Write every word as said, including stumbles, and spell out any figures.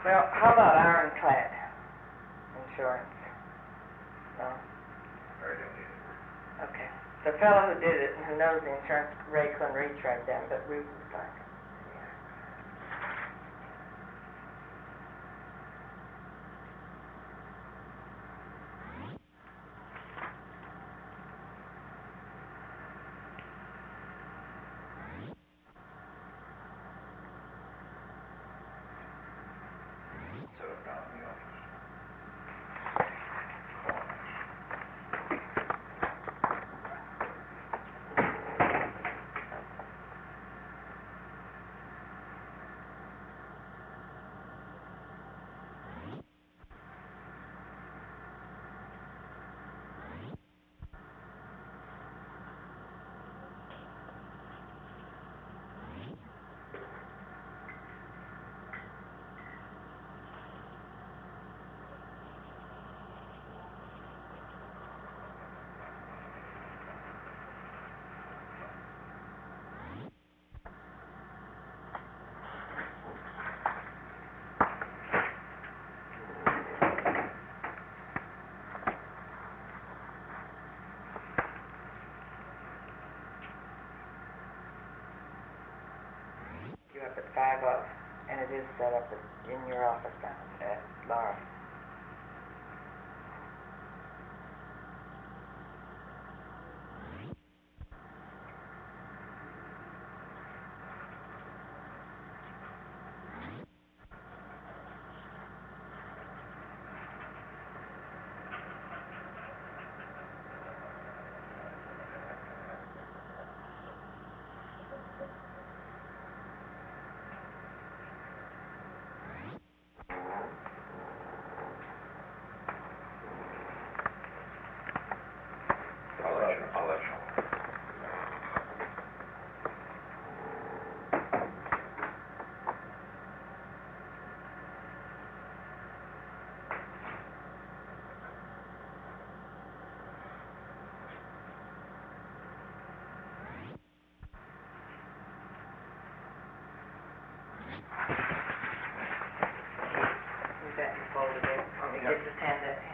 Well, how about ironclad insurance? No? I don't need it. Okay. The fellow who did it and who knows the insurance, Ray couldn't reach right then, but Ruth was like, yeah. Set up down in the office. You up at five up, and it is set up at, in your office down at Laura. I'll let you, I'll let you know. You got your folder there. Want me to Yeah. just hand that